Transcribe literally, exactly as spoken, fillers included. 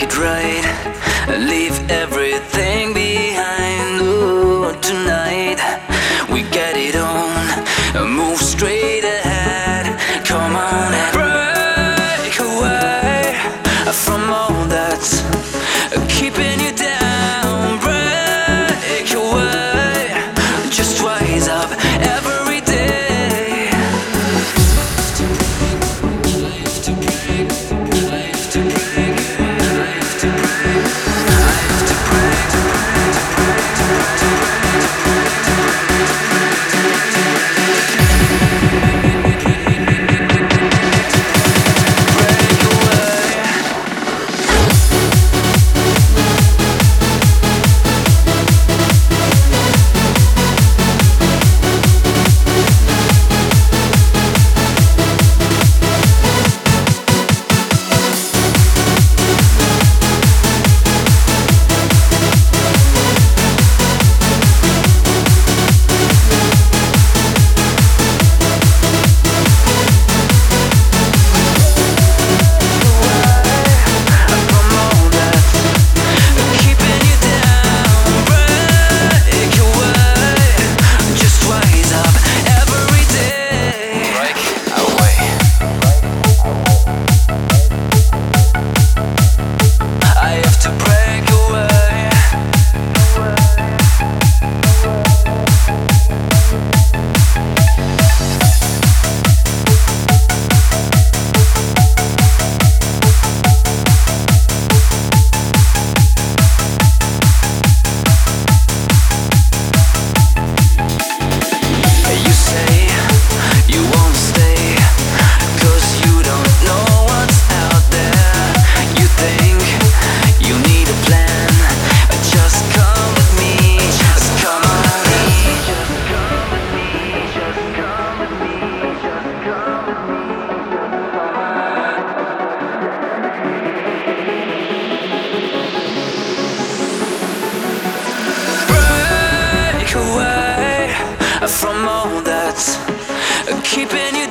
make it right, leave everything behind. Ooh, tonight we get it on, move straight ahead. Come on and break away from all that's keeping you down. Break away, just rise up every day. Life to break, life to break, life to break, life to break, to break, to break, to break, to break, to from all that's keeping you